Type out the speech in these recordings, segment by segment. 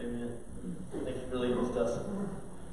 Amen. Thank you for leading us, Dustin.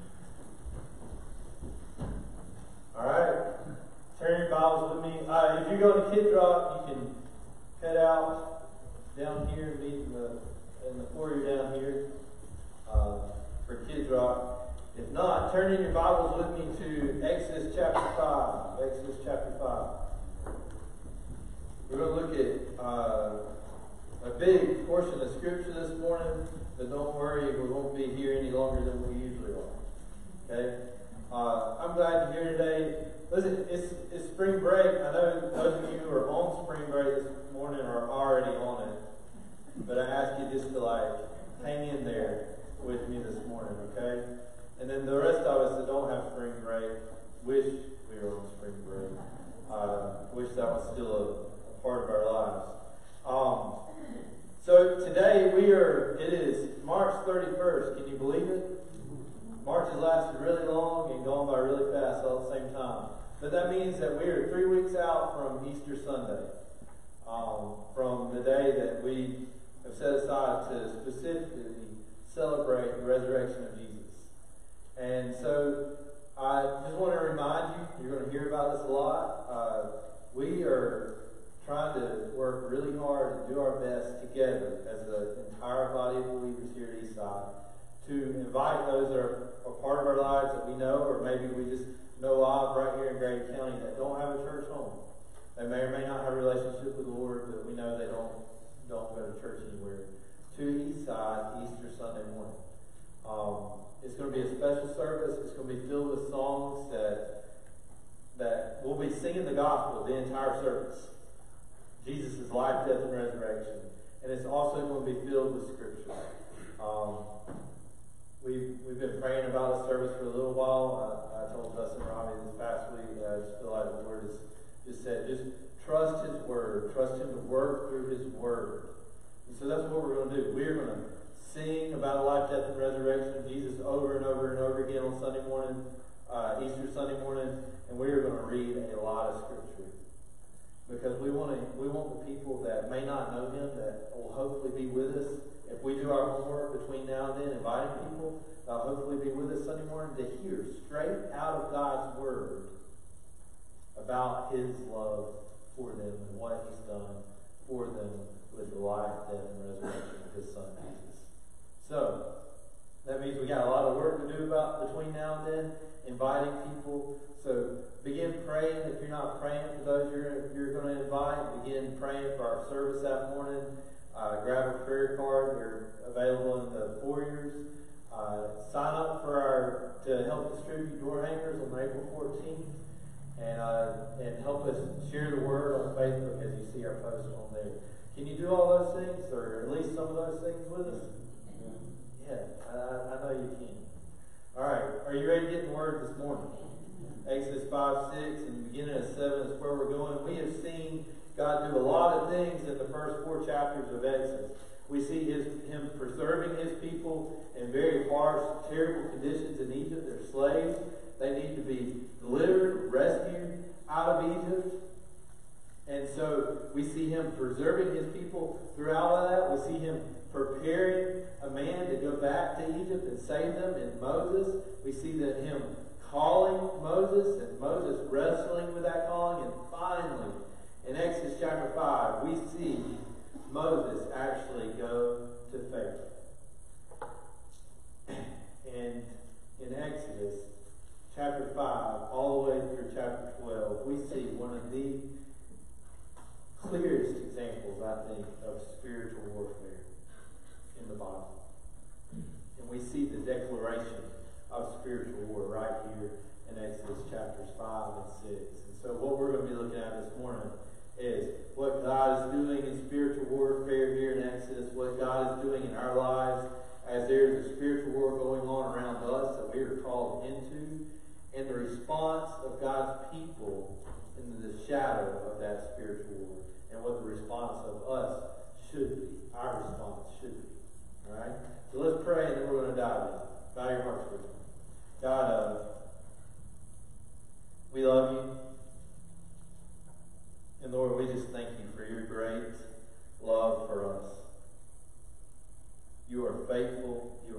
All right. Turn your Bibles with me. If you go to Kid Rock, you can head out down here and meet in the foyer down here for Kids Rock. If not, turn in your Bibles with me to Exodus chapter 5. Exodus chapter 5. We're going to look at a big portion of Scripture this morning, but don't worry, we won't be here any longer than we usually are. Okay? I'm glad you're here today. Listen, it's spring break. I know those of you who are on spring break this morning are already on it, but I ask you just to hang in there with me this morning, okay? And then the rest of us that don't have spring break wish we were on spring break. Wish that was still a part of our lives. So today it is March 31st. Can you believe it? March has lasted really long and gone by really fast all at the same time. But that means that we are 3 weeks out from Easter Sunday, from the day that we have set aside to specifically celebrate the resurrection of Jesus. And so I just want to remind you, you're going to hear about this a lot. We are trying to work really hard and do our best together as an entire body of believers here at Eastside to invite those that are a part of our lives that we know, or maybe we just know of right here in Grady County that don't have a church home. They may or may not have a relationship with the Lord, but we know they don't go to church anywhere. To Eastside, Easter Sunday morning. It's going to be a special service. It's going to be filled with songs that we'll be singing the gospel the entire service. Jesus' life, death, and resurrection. And it's also going to be filled with Scripture. We've been praying about a service for a little while. I told Dustin and Robbie this past week, I just feel like the Lord has just said, just trust His Word. Trust Him to work through His Word. And so that's what we're going to do. We're going to sing about the life, death, and resurrection of Jesus over and over and over again on Sunday morning, Easter Sunday morning, and we are going to read a lot of Scripture. Because we want the people that may not know Him, that will hopefully be with us. If we do our homework between now and then, inviting people, they'll hopefully be with us Sunday morning to hear straight out of God's Word about His love for them and what He's done for them with the life, death, and resurrection of His Son, Jesus. So, that means we got a lot of work to do between now and then, inviting people. So, begin praying. If you're not praying for those you're going to invite, begin praying for our service that morning. Grab a prayer card. They're available in the foyers. Sign up to help distribute door hangers on April 14th. And help us share the word on Facebook as you see our posts on there. Can you do all those things, or at least some of those things with us? Yeah, I know you can. All right, are you ready to get in the word this morning? Exodus 5, 6, and beginning at 7 is where we're going. We have seen God do a lot of things in the first 4 chapters of Exodus. We see Him preserving His people in very harsh, terrible conditions in Egypt. They're slaves. They need to be delivered, rescued out of Egypt. And so we see Him preserving His people throughout all that. We see Him preparing a man to go back to Egypt and save them in Moses. We see that Him calling Moses and Moses wrestling with that calling. And finally, in Exodus chapter 5, we see Moses actually go to Pharaoh. And in Exodus chapter 5, all the way through chapter 12, we see one of the clearest examples, I think, of spiritual warfare in the Bible. And we see the declaration of spiritual war right here in Exodus chapters 5 and 6. And so what we're going to be looking at this morning is what God is doing in spiritual warfare here in Exodus, what God is doing in our lives as there is a spiritual war going on around us that we are called into, and the response of God's people in the shadow of that spiritual war, and what the response of us should be. Our response should be. All right? So let's pray, and then we're going to dive in. Bow your hearts with me. God, we love you. And Lord, we just thank you for your great love for us. You are faithful.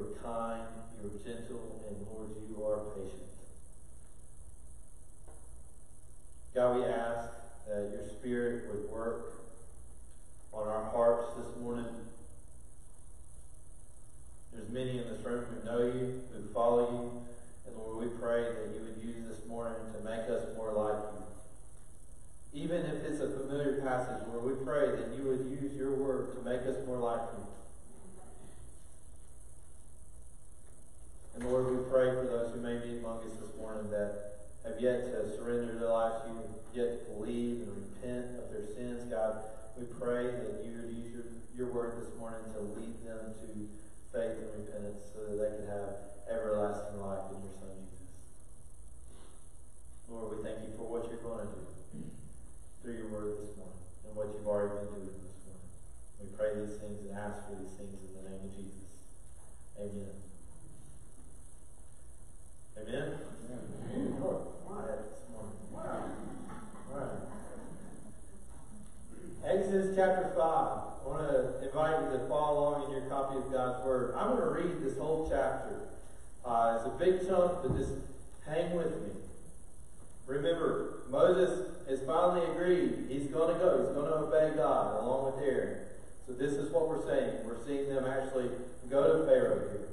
have yet to surrender their lives to you, yet to believe and repent of their sins, God, we pray that you would use your word this morning to lead them to faith and repentance so that they can have everlasting life in your Son, Jesus. Lord, we thank you for what you're going to do through your word this morning and what you've already been doing this morning. We pray these things and ask for these things in the name of Jesus. Amen. Amen? Amen. Quiet this morning. All right. Exodus chapter 5. I want to invite you to follow along in your copy of God's Word. I'm going to read this whole chapter. It's a big chunk, but just hang with me. Remember, Moses has finally agreed. He's going to go. He's going to obey God along with Aaron. So this is what we're saying. We're seeing them actually go to Pharaoh here.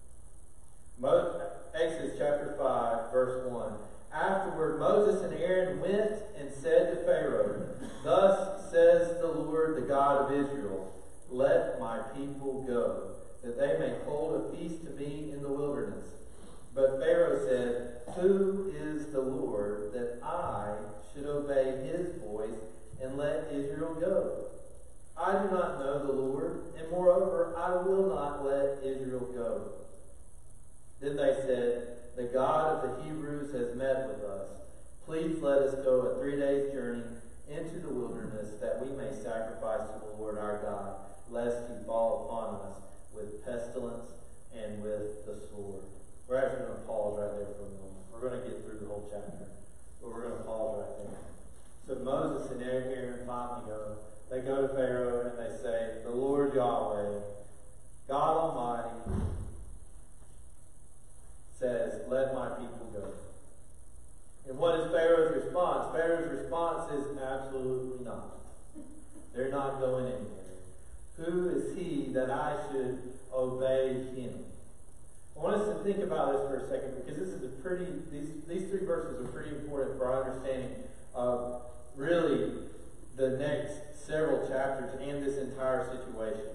Exodus chapter 5, verse 1. Afterward, Moses and Aaron went and said to Pharaoh, "Thus says the Lord, the God of Israel, let my people go, that they may hold a feast to me in the wilderness." But Pharaoh said, "Who is the Lord, that I should obey his voice and let Israel go? I do not know the Lord, and moreover, I will not let Israel go." Then they said, "The God of the Hebrews has met with us. Please let us go a 3 days' journey into the wilderness, that we may sacrifice to the Lord our God, lest he fall upon us with pestilence and with the sword." We're actually going to pause right there for a moment. We're going to get through the whole chapter, but we're going to pause right there. So Moses and Aaron finally go. They go to Pharaoh and they say, "The Lord Yahweh, God Almighty, says, let my people go." And what is Pharaoh's response? Pharaoh's response is absolutely not. They're not going anywhere. Who is he that I should obey him? I want us to think about this for a second, because this is these 3 verses are pretty important for our understanding of really the next several chapters and this entire situation.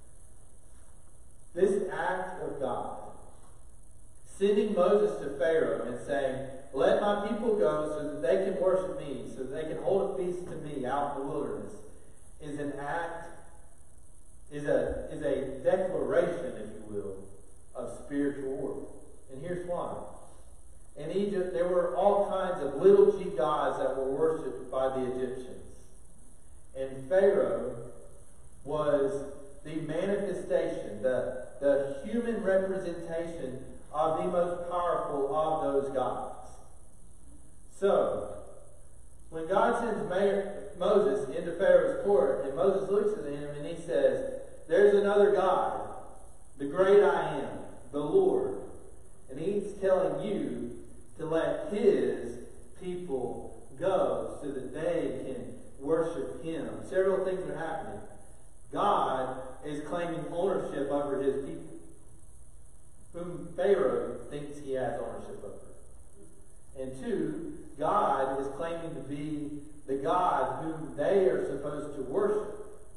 This act of God, sending Moses to Pharaoh and saying, "Let my people go so that they can worship me, so that they can hold a feast to me out in the wilderness," is an act, is a declaration, if you will, of spiritual order. And here's why. In Egypt, there were all kinds of little g gods that were worshipped by the Egyptians. And Pharaoh was the manifestation, the human representation of the most powerful of those gods. So, when God sends Moses into Pharaoh's court, and Moses looks at him and he says, "There's another God, the great I am, the Lord, and he's telling you to let his people go so that they can worship him." Several things are happening. God is claiming ownership over his people, whom Pharaoh thinks he has ownership over. And 2, God is claiming to be the God whom they are supposed to worship.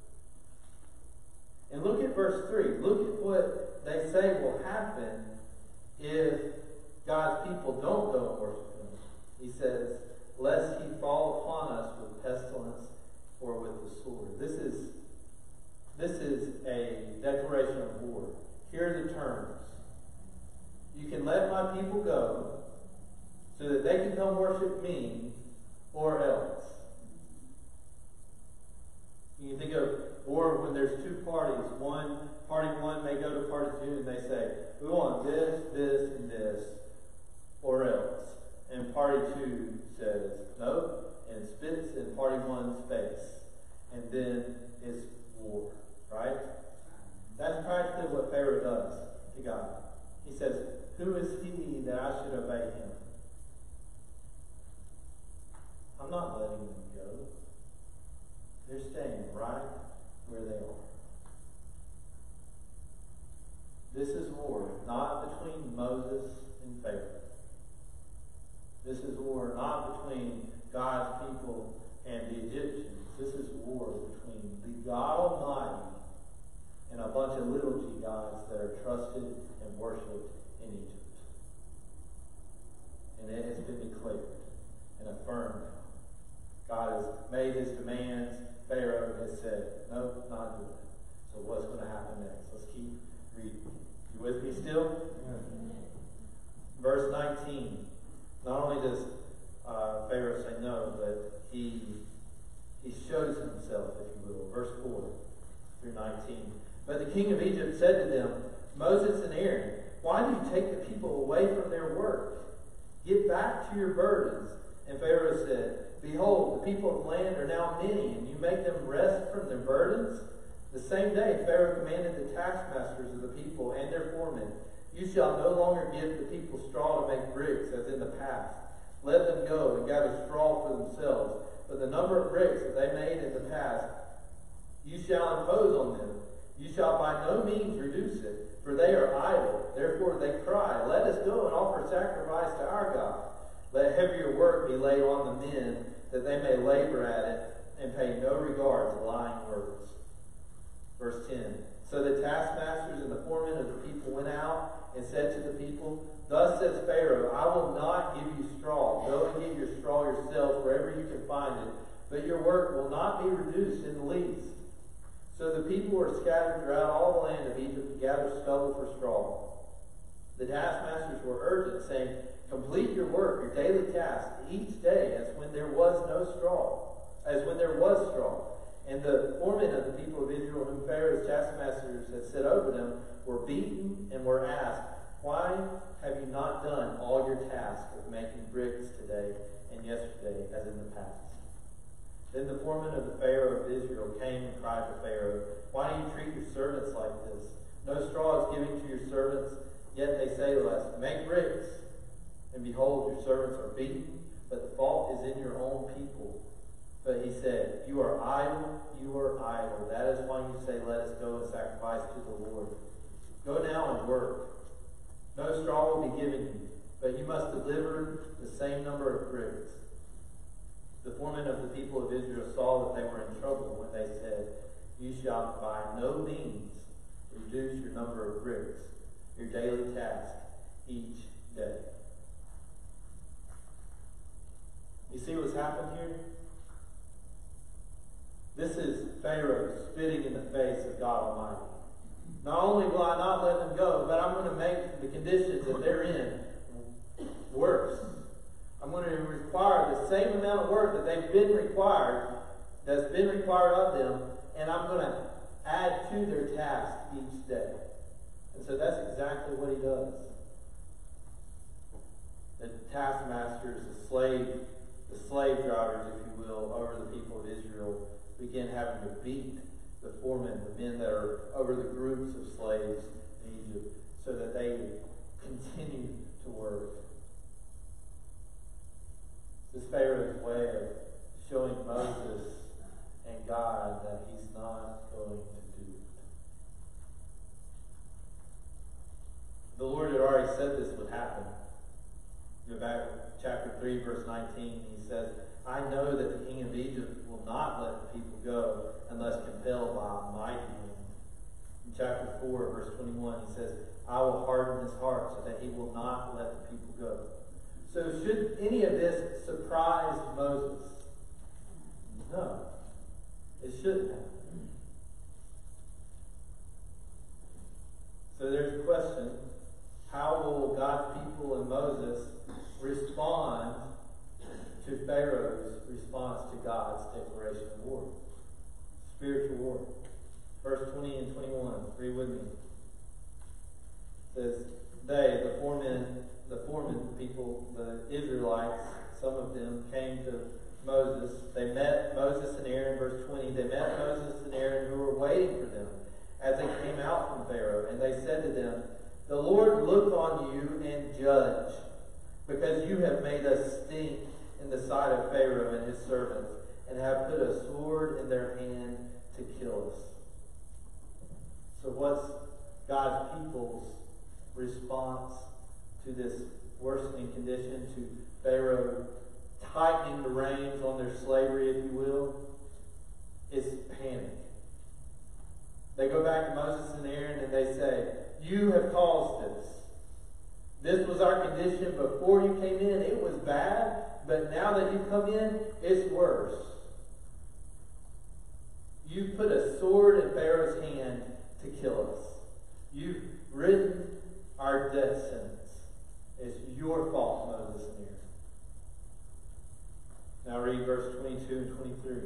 And look at verse 3. Look at what they say will happen if God's people don't go and worship him. He says, "Lest he fall upon us with pestilence or with the sword." This is a declaration of war. Here are the terms. You can let my people go so that they can come worship me, or else. You can think of war when there's 2 parties. Party one may go to party 2 and they say, "We want this, this, and this, or else." And party 2 says, "No," and spits in party 1's face. And then it's war, right? That's practically what Pharaoh does to God. He says, "Who is he that I should obey him? I'm not letting them go. They're staying right where they are." This is war, not between Moses and Pharaoh. This is war not between God's people and the Egyptians. This is war between the God Almighty and a bunch of little g gods that are trusted and worshipped in Egypt. and it has been declared and affirmed. God has made his demands. Pharaoh has said, no, not doing it. So what's going to happen next? Let's keep reading. You with me still? Yeah. Verse 19. Not only does Pharaoh say no, but he shows himself, if you will. Verse 4 through 19. But the king of Egypt said to them, Moses and Aaron, why do you take the people away from their work? Get back to your burdens. And Pharaoh said, Behold, the people of the land are now many, and you make them rest from their burdens? The same day Pharaoh commanded the taskmasters of the people and their foremen, You shall no longer give the people straw to make bricks, as in the past. Let them go and gather straw for themselves. But the number of bricks that they made in the past, you shall impose on them. You shall by no means reduce it, for they are idle. Therefore they cry, Let us go and offer sacrifice to our God. Let heavier work be laid on the men, that they may labor at it, and pay no regard to lying words. Verse 10. So the taskmasters and the foremen of the people went out and said to the people, Thus says Pharaoh, I will not give you straw. Go and get your straw yourselves wherever you can find it, but your work will not be reduced in the least. So the people were scattered throughout all the land of Egypt to gather stubble for straw. The taskmasters were urgent, saying, Complete your work, your daily task, each day, as when there was straw. And the foremen of the people of Israel, whom Pharaoh's taskmasters had set over them, were beaten and were asked, Why have you not done all your task of making bricks today and yesterday, as in the past? Then the foreman of the Pharaoh of Israel came and cried to Pharaoh, Why do you treat your servants like this? No straw is given to your servants, yet they say to us, Make bricks. And behold, your servants are beaten, but the fault is in your own people. But he said, You are idle, you are idle. That is why you say, Let us go and sacrifice to the Lord. Go now and work. No straw will be given you, but you must deliver the same number of bricks. The foremen of the people of Israel saw that they were in trouble when they said, You shall by no means reduce your number of bricks, your daily task, each day. You see what's happened here? This is Pharaoh spitting in the face of God Almighty. Not only will I not let them go, but I'm going to make the conditions that they're in worse. I'm going to require the same amount of work that that's been required of them, and I'm going to add to their task each day. And so that's exactly what he does. The taskmasters, the slave drivers, if you will, over the people of Israel, begin having to beat the foremen, the men that are over the groups of slaves in Egypt, so that they continue to work. This Pharaoh's way of showing Moses and God that he's not going to do it. The Lord had already said this would happen. Go back to chapter 3, verse 19. He says, I know that the king of Egypt will not let the people go unless compelled by a mighty hand. In chapter 4, verse 21, he says, I will harden his heart so that he will not let the people go. So should any of this surprise Moses? No. It shouldn't have. So there's a question. How will God's people and Moses respond to Pharaoh's response to God's declaration of war? Spiritual war. Verse 20 and 21. Read with me. It says, They, the foremen people, the Israelites, some of them came to Moses. They met Moses and Aaron, verse 20. They met Moses and Aaron who were waiting for them as they came out from Pharaoh. And they said to them, The Lord look on you and judge, because you have made us stink in the sight of Pharaoh and his servants, and have put a sword in their hand to kill us. So what's God's people's response to this worsening condition, to Pharaoh tightening the reins on their slavery, if you will? It's panic. They go back to Moses and Aaron and they say, You have caused this. This was our condition before you came in. It was bad, but now that you've come in, it's worse. You put a sword in Pharaoh's hand to kill us. You've written our death sentence. It's your fault, Moses and Aaron. Now read verse 22 and 23.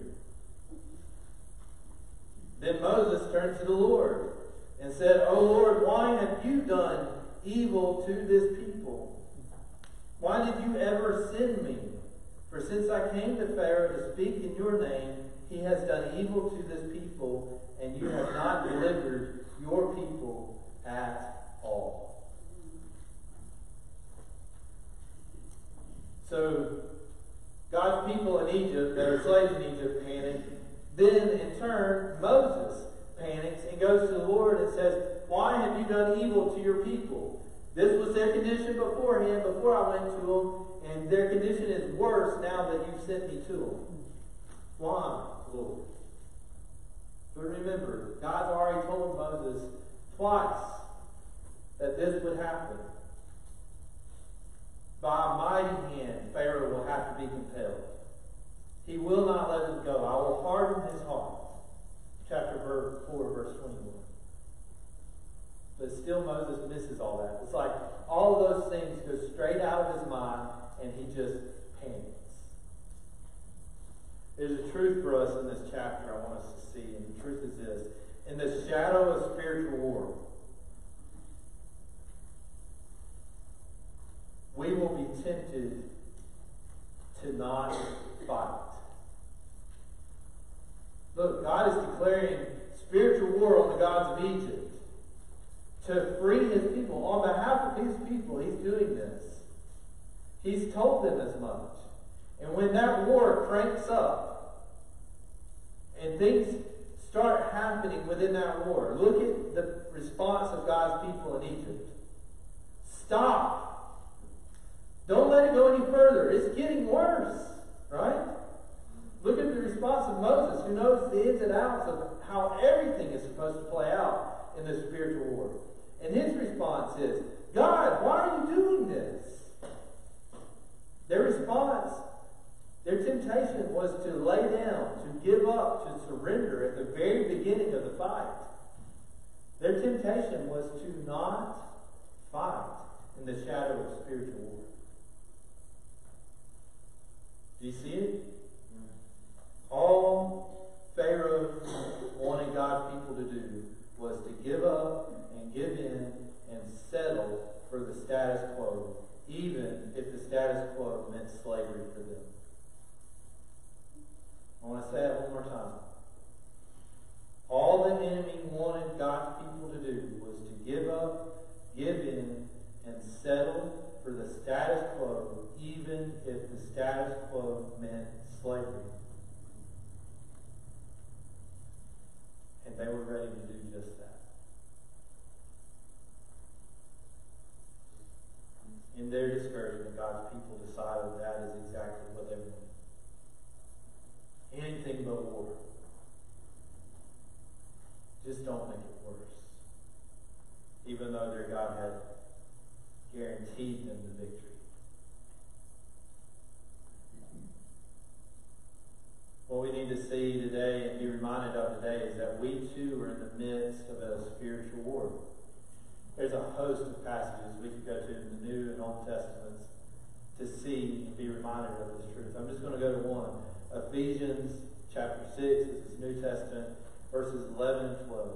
Then Moses turned to the Lord and said, O Lord, why have you done evil to this people? Why did you ever send me? For since I came to Pharaoh to speak in your name, he has done evil to this people, and you have not delivered your people at all. So, God's people in Egypt, that are slaves in Egypt, panic. Then, in turn, Moses panics and goes to the Lord and says, why have you done evil to your people? This was their condition beforehand, before I went to them, and their condition is worse now that you've sent me to them. Why, Lord? But remember, God's already told Moses twice that this would happen. By a mighty hand, Pharaoh will have to be compelled. He will not let them go. I will harden his heart. Chapter 4, verse 21. But still Moses misses all that. It's like all of those things go straight out of his mind and he just panics. There's a truth for us in this chapter I want us to see, and the truth is this. In the shadow of spiritual war, we will be tempted to not fight. Look, God is declaring spiritual war on the gods of Egypt to free his people. On behalf of his people, he's doing this. He's told them as much. And when that war cranks up and things start happening within that war, look at the response of God's people in Egypt. Stop. Don't let it go any further. It's getting worse, right? Look at the response of Moses, who knows the ins and outs of how everything is supposed to play out in this spiritual war. And his response is, God, why are you doing this? Their response, their temptation was to lay down, to give up, to surrender at the very beginning of the fight. Their temptation was to not fight in the shadow of spiritual war. Do you see it? All Pharaoh wanted God's people to do was to give up and give in and settle for the status quo, even if the status quo meant slavery for them. I want to say it one more time. All the enemy wanted God's people to do was to give up, give in, and settle for the status quo, even if the status quo meant slavery. And they were ready to do just that. In their discouragement, God's people decided that is exactly what they wanted. Anything but war. Just don't make it worse. Even though their God had guaranteed them the victory. What we need to see today and be reminded of today is that we too are in the midst of a spiritual war. There's a host of passages we could go to in the New and Old Testaments to see and be reminded of this truth. I'm just going to go to one. Ephesians chapter 6, this is New Testament, verses 11 and 12.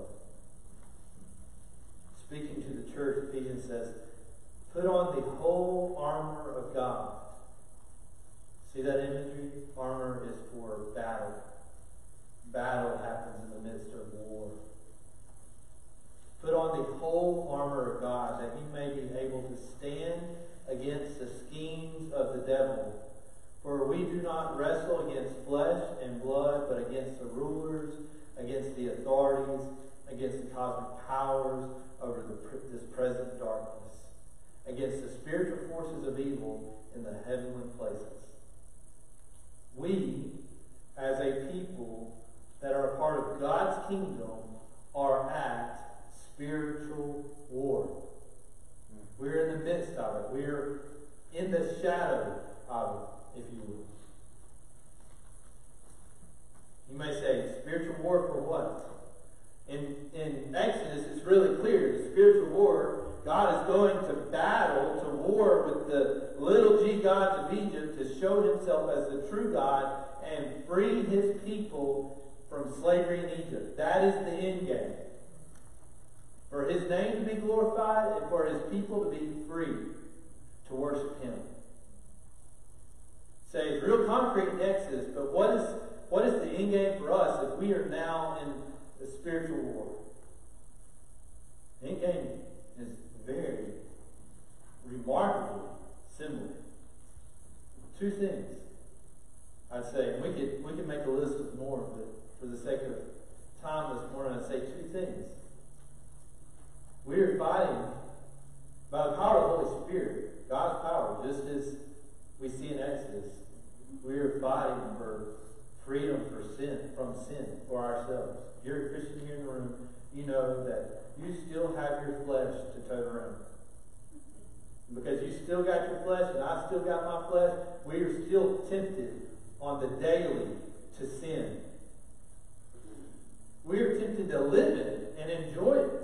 Speaking to the church, Ephesians says, put on the whole armor of God. See that imagery? Armor is for battle. Battle happens in the midst of war. Put on the whole armor of God, that you may be able to stand against the schemes of the devil. For we do not wrestle against flesh and blood, but against the rulers, against the authorities, against the cosmic powers over this present darkness, against the spiritual forces of evil in the heavenly places. We, as a people that are a part of God's kingdom, are at spiritual war. We're in the midst midst of it. We're in the shadow of it, if you will. You may say, spiritual war for what? In Exodus, it's really clear. The spiritual war, God is going to battle, to war with the little g gods of Egypt to show himself as the true God and free his people from slavery in Egypt. That is the end game. For his name to be glorified and for his people to be free to worship him. Say, it's real concrete in Exodus, but what is the end game for us if we are now in the spiritual war? The end game is very remarkably similar. Two things, I'd say. We could make a list of more, but for the sake of time this morning, I'd say two things. We are fighting by the power of the Holy Spirit, God's power, just as we see in Exodus. We are fighting for freedom from sin for ourselves. If you're a Christian here in the room, you know that you still have your flesh to tote around. Because you still got your flesh and I still got my flesh, we are still tempted on the daily to sin. We are tempted to live it and enjoy it.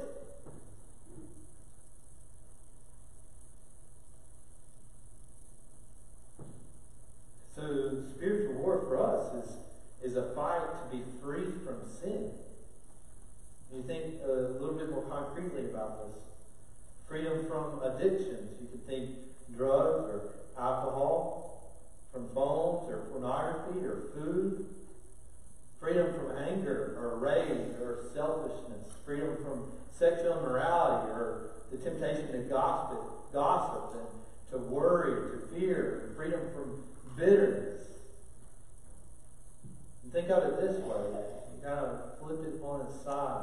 So spiritual war for us is a fight to be free from sin. You think a little bit more concretely about this. Freedom from addictions. You could think drugs or alcohol, from phones or pornography or food. Freedom from anger or rage or selfishness. Freedom from sexual immorality or the temptation to gossip and to worry, to fear. Freedom from bitterness. And think of it this way. You kind of flip it on its side.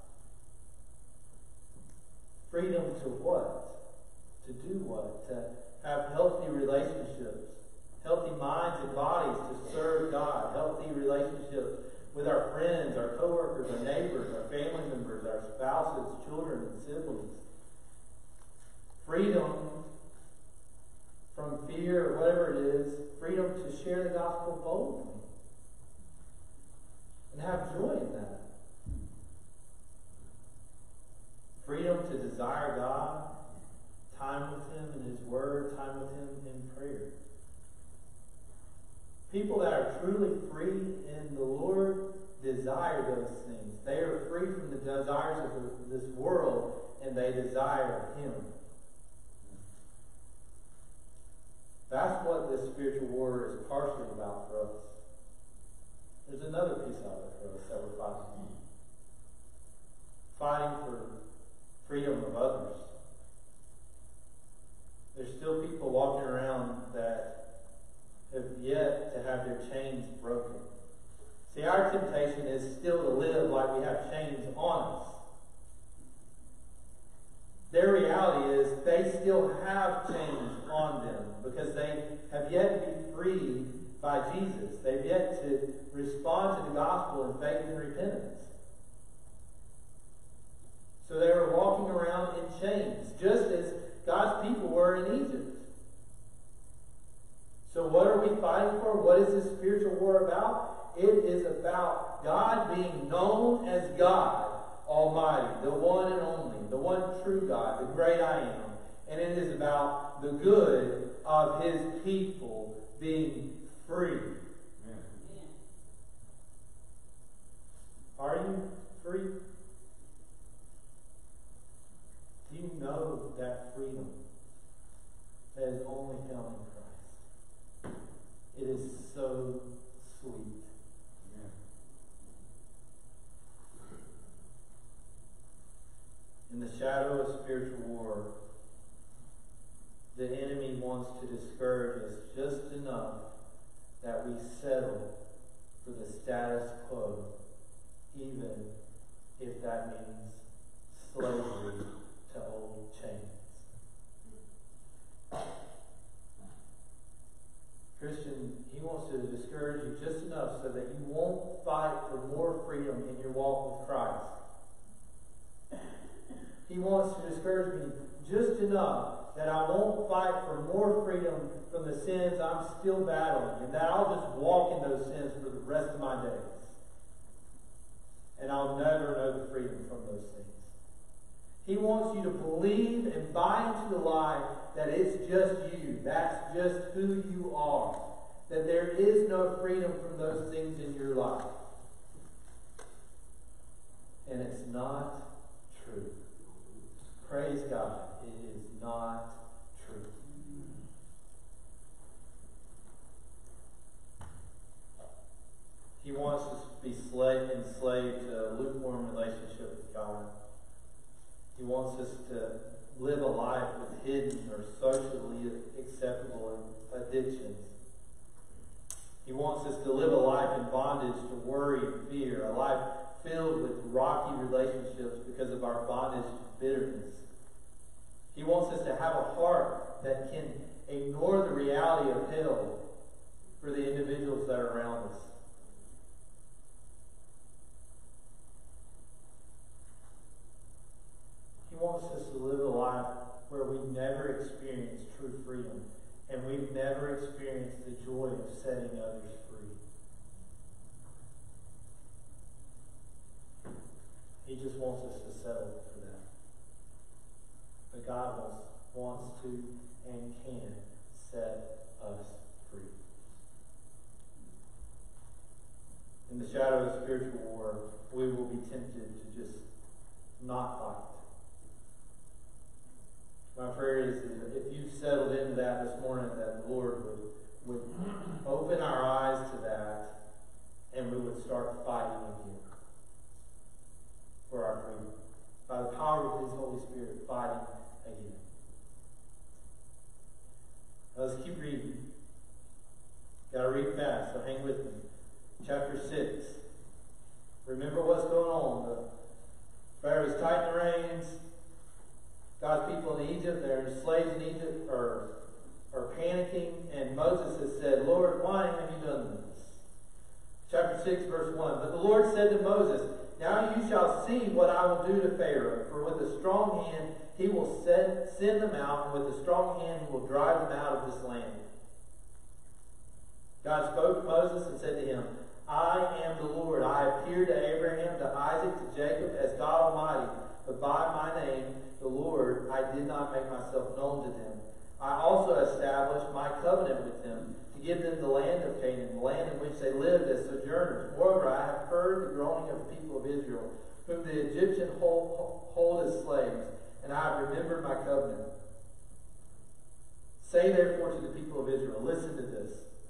Freedom to what? To do what? To have healthy relationships. Healthy minds and bodies to serve God. Healthy relationships with our friends, our coworkers, our neighbors, our family members, our spouses, children, and siblings. Freedom from fear or whatever it is. Freedom to share the gospel boldly. And have joy in that. Freedom to desire God, time with him in his word, time with him in prayer. People that are truly free in the Lord desire those things. They are free from the desires of this world, and they desire him. That's what this spiritual war is partially about for us. There's another piece of it for us that we're fighting. Fighting for freedom of others. There's still people walking around that have yet to have their chains broken. See, our temptation is still to live like we have chains on us. Their reality is they still have chains on them because they have yet to be freed by Jesus. They've yet to respond to the gospel in faith and repentance. So they were walking around in chains, just as God's people were in Egypt. So what are we fighting for? What is this spiritual war about? It is about God being known as God Almighty, the one and only, the one true God, the great I am. And it is about the good of his people being free. Amen. Are you free? Do you know that freedom that is only found in Christ? It is so sweet. Amen. In the shadow of spiritual war, the enemy wants to discourage us just enough that we settle for the status quo, even if that means slavery to old chains. Christian, he wants to discourage you just enough so that you won't fight for more freedom in your walk with Christ. He wants to discourage me just enough that I won't fight for more freedom from the sins I'm still battling, and that I'll just walk in those sins for the rest of my days. And I'll never know the freedom from those things. He wants you to believe and buy into the lie that it's just you. That's just who you are. That there is no freedom from those things in your life. And it's not true. Praise God. It is not true. He wants us to be enslaved to a lukewarm relationship with God. He wants us to live a life with hidden or socially acceptable addictions. He wants us to live a life in bondage to worry and fear, a life filled with rocky relationships because of our bondage to bitterness. He wants us to have a heart that can ignore the reality of hell for the individuals that are around us. He wants us to live a life where we never experience true freedom and we've never experienced the joy of setting others free. He just wants us to settle for that. But God wants to and can set us free. In the shadow of spiritual war, we will be tempted to just not fight. My prayer is that if you've settled into that this morning, that the Lord would open our eyes to that and we would start fighting again for our freedom. By the power of His Holy Spirit, fighting again. Now let's keep reading. Got to read fast, so hang with me. Chapter 6. Remember what's going on. The Pharaoh's tightening the reins. God's people in Egypt, they're slaves in Egypt, are panicking, and Moses has said, Lord, why have you done this? Chapter 6, verse 1. But the Lord said to Moses, now you shall see what I will do to Pharaoh, for with a strong hand he will send them out, and with a strong hand he will drive them out of this land. God spoke to Moses and said to him, I am the Lord. I appeared to Abraham, to Isaac, to Jacob as God Almighty, but by my name, the Lord, I did not make myself known to them. I also established my covenant with them to give them the land of Canaan, the land in which they lived as sojourners. Moreover, I have heard the groaning of the people of Israel, whom the Egyptians hold as slaves, and I have remembered my covenant. Say therefore to the people of Israel, listen to this.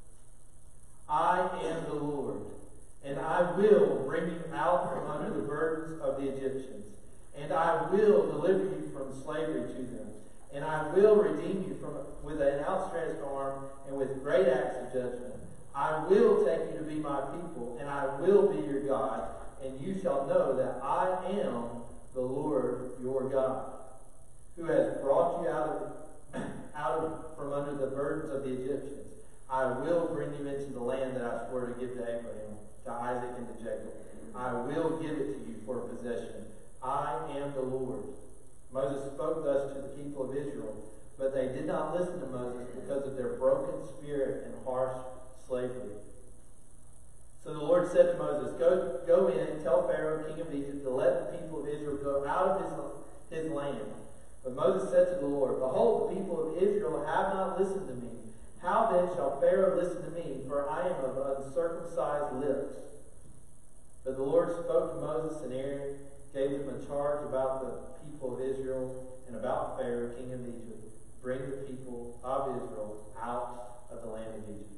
I am the Lord, and I will bring you out from under the burdens of the Egyptians. And I will deliver you from slavery to them. And I will redeem you with an outstretched arm and with great acts of judgment. I will take you to be my people, and I will be your God. And you shall know that I am the Lord your God, who has brought you out from under the burdens of the Egyptians. I will bring you into the land that I swore to give to Abraham, to Isaac, and to Jacob. I will give it to you for a possession. I am the Lord. Moses spoke thus to the people of Israel, but they did not listen to Moses because of their broken spirit and harsh slavery. So the Lord said to Moses, Go in and tell Pharaoh, king of Egypt, to let the people of Israel go out of his land. But Moses said to the Lord, Behold, the people of Israel have not listened to me. How then shall Pharaoh listen to me, for I am of uncircumcised lips? But the Lord spoke to Moses and Aaron, gave them a charge about the people of Israel and about Pharaoh, king of Egypt. Bring the people of Israel out of the land of Egypt.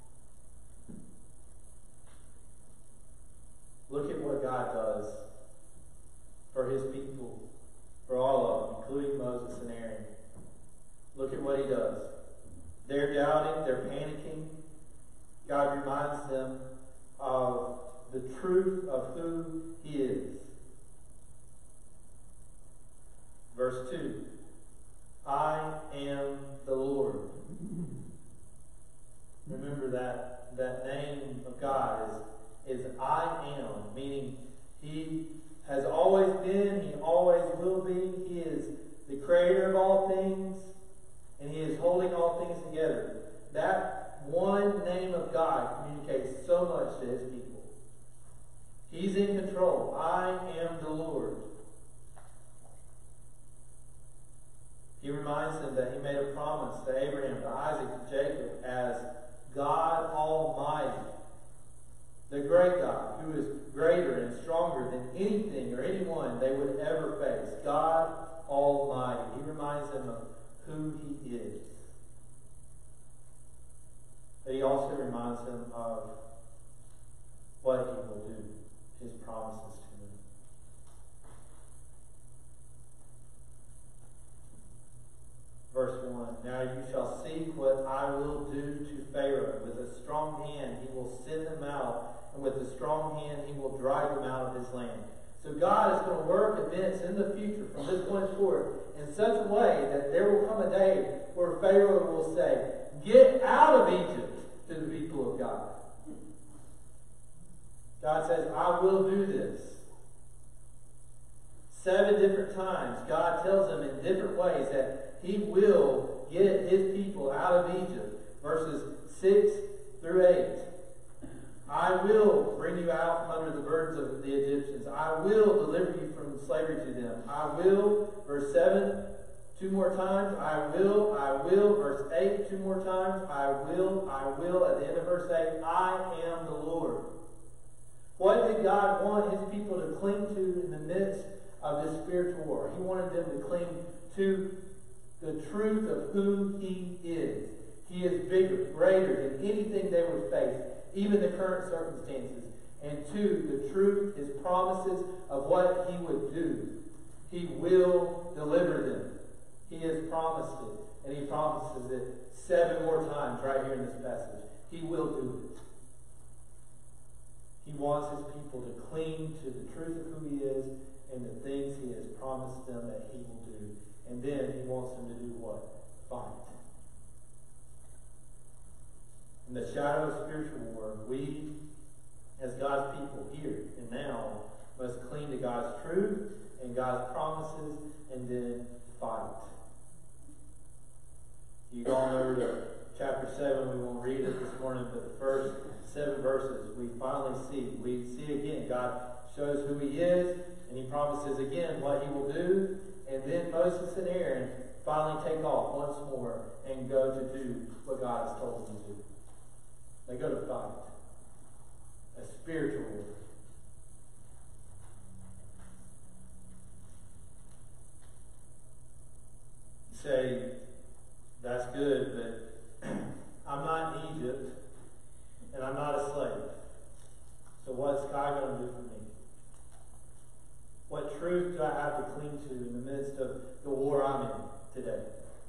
Look at what God does for His people, for all of them, including Moses and Aaron. Look at what He does. They're doubting, they're panicking. God reminds them of the truth of who He is. Verse 2, I am the Lord. Remember that name of God is I am, meaning He has always been, He always will be. He is the creator of all things. that one name of God communicates so much to his people. He's in control. I am the Lord. He reminds them that he made a promise to Abraham, to Isaac, to Jacob as God Almighty. The great God, who is greater and stronger than anything or anyone they would ever face. God Almighty. He reminds them of who he is. But he also reminds them of what he will do, his promises to them. Verse 1, now you shall see what I will do to Pharaoh. With a strong hand he will send them out, and with a strong hand he will drive them out of his land. So God is going to work events in the future from this point forward in such a way that there will come a day where Pharaoh will say, get out of Egypt, to the people of God. God says, I will do this. 7 different times, God tells them in different ways that he will get his people out of Egypt. Verses 6 through 8. I will bring you out from under the burdens of the Egyptians. I will deliver you from slavery to them. I will, verse 7, 2 more times. I will. Verse 8, 2 more times. I will. At the end of verse 8, I am the Lord. What did God want his people to cling to in the midst of this spiritual war? He wanted them to cling to the truth of who he is. He is bigger, greater than anything they would face, even the current circumstances. And 2, the truth, his promises of what he would do. He will deliver them. He has promised it, and he promises it 7 more times right here in this passage. He will do it. He wants his people to cling to the truth of who he is and the things he has promised them that he will do. And then he wants them to do what? Fight. In the shadow of spiritual war, we, as God's people here and now, must cling to God's truth and God's promises and then fight. You all know to chapter 7, we won't read it this morning, but the first 7 verses we finally see. We see again, God shows who he is, and he promises again what he will do, and then Moses and Aaron finally take off once more and go to do what God has told them to do. They go to fight. A spiritual war. You say, that's good, but I'm not in Egypt, and I'm not a slave. So what's God going to do for me? What truth do I have to cling to in the midst of the war I'm in today?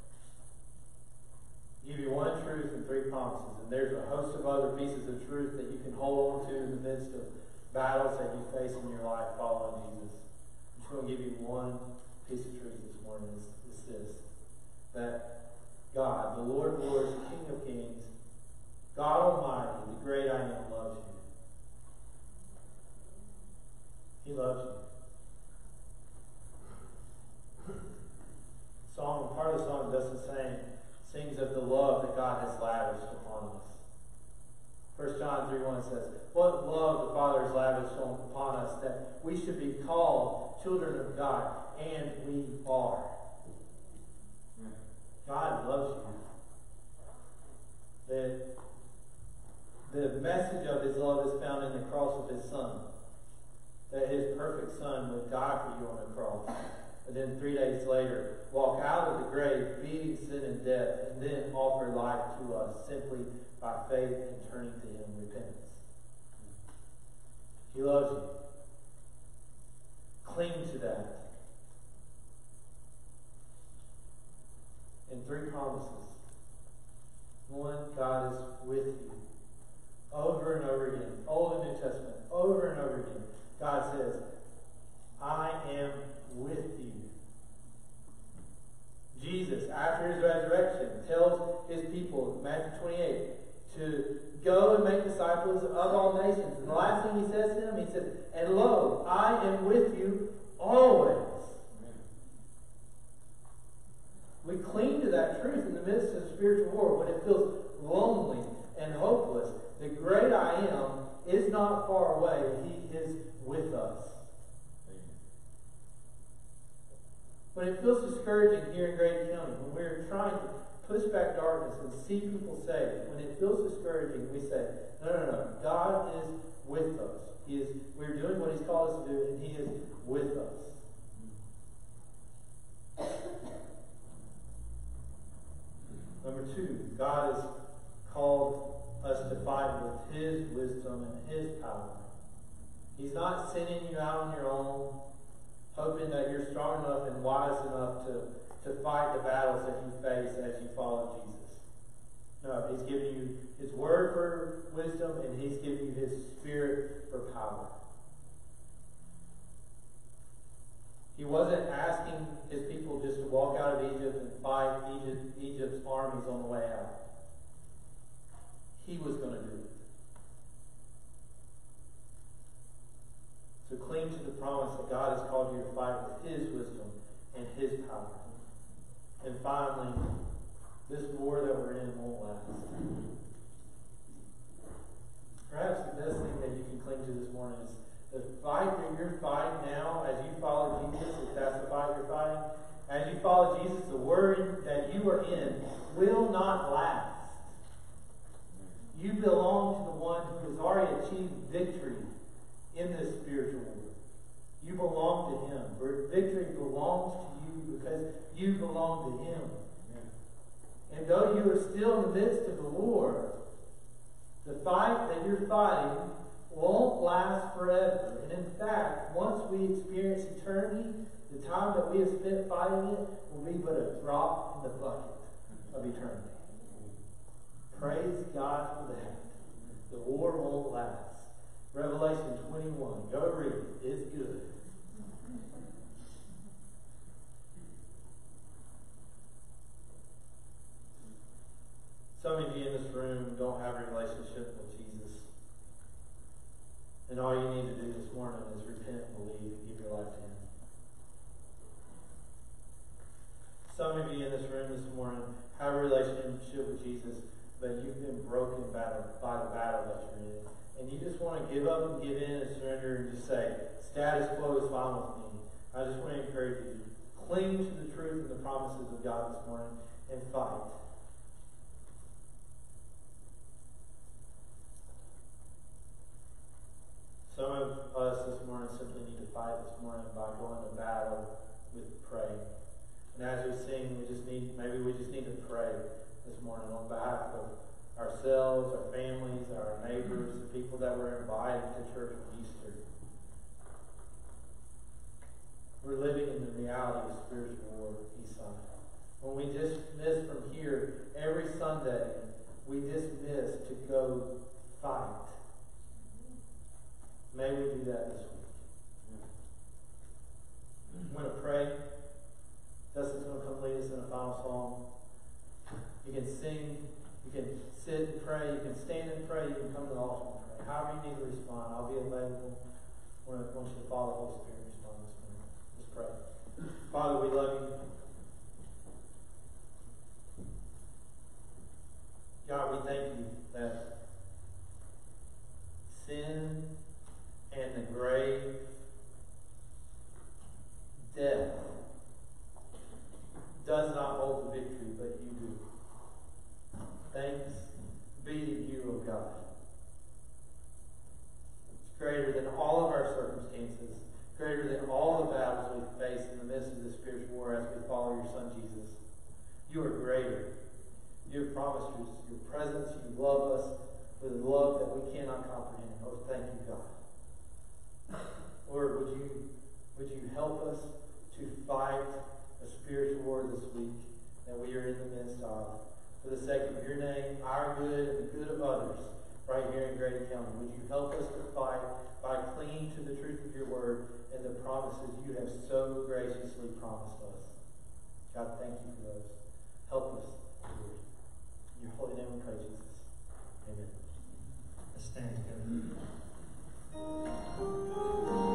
I'll give you one truth and 3 promises, and there's a host of other pieces of truth that you can hold on to in the midst of battles that you face in your life following Jesus. I'm just going to give you one piece of truth this morning. It's this, that God, the Lord of Lords, King of Kings, God Almighty, the great I am, loves you. He loves you. Song, part of the song doesn't sings of the love that God has lavished upon us. 1 John 3:1 says, what love the Father has lavished upon us, that we should be called children of God, and we are. God loves you. The message of his love is found in the cross of his Son. That his perfect Son would die for you on the cross. And then 3 days later, walk out of the grave, beating sin and death, and then offer life to us simply by faith and turning to him in repentance. He loves you. Cling to that. And 3 promises. 1, God is with you. Over and over again. Old and New Testament. Over and over again. God says, I am with you. Jesus, after his resurrection, tells his people, Matthew 28, to go and make disciples of all nations. And the last thing he says to them, he says, and lo, I am with you always. We cling to that truth in the midst of spiritual war when it feels lonely The great I am is not far away. He is with us. When it feels discouraging here in Grady County, when we're trying to push back darkness and see people saved, when it feels discouraging, we say, no. God is with us. We're doing what He's called us to do, and He is with us. Number 2, God has called us to fight with His wisdom and His power. He's not sending you out on your own, hoping that you're strong enough and wise enough to fight the battles that you face as you follow Jesus. No, He's giving you His Word for wisdom, and He's giving you His Spirit for power. He wasn't asking His people just to walk out of Egypt and fight Egypt's armies on the way out. He was going to do it. So cling to the promise that God has called you to fight with His wisdom and His power. And finally, this war that we're in won't last. Perhaps the best thing that you can cling to this morning is the fight that you're fighting now as you follow Jesus, if that's the fight you're fighting. As you follow Jesus, the word that you are in will not last. You belong to the one who has already achieved victory in this spiritual war. You belong to Him. Victory belongs to you because you belong to Him. And though you are still in the midst of the war, the fight that you're fighting won't last forever. And in fact, once we experience eternity, the time that we have spent fighting it will be but a drop in the bucket of eternity. Praise God for that. The war won't last. Revelation 21. Go read it. It's good. Some of you in this room don't have a relationship with Jesus. And all you need to do this morning is repent and believe and give your life to Him. Some of you in this room this morning have a relationship with Jesus, but you've been broken by the battle that you're in. And you just want to give up and give in and surrender and just say, status quo is fine with me. I just want to encourage you. Cling to the truth and the promises of God this morning and fight. Some of us this morning simply need to fight this morning by going to battle with praying. And as we sing, we just need to pray this morning on behalf of ourselves, our families, our neighbors, the people that were invited to church on Easter. We're living in the reality of spiritual war, Eastside. When we dismiss from here every Sunday, we dismiss to go fight. May we do that this week. I'm going to pray. Dustin's going to come lead us in a final song. You can sing, you can sit and pray, you can stand and pray, you can come to the altar and pray. However you need to respond, I'll be available. I want you to follow the Holy Spirit and respond this morning. Let's pray. Father, we love you. God, we thank you that sin and the grave, death, does not hold the victory, but you do. Thanks be to you, O God. It's greater than all of our circumstances, greater than all the battles we face in the midst of this spiritual war as we follow your Son, Jesus. You are greater. You have promised your presence. You love us with a love that we cannot comprehend. Oh, thank you, God. Lord, would you help us to fight a spiritual war this week that we are in the midst of, for the sake of your name, our good, and the good of others, right here in Grady County. Would you help us to fight by clinging to the truth of your word and the promises you have so graciously promised us. God, thank you for those. Help us, Lord. In your holy name we pray, Jesus. Amen. Let's stand together.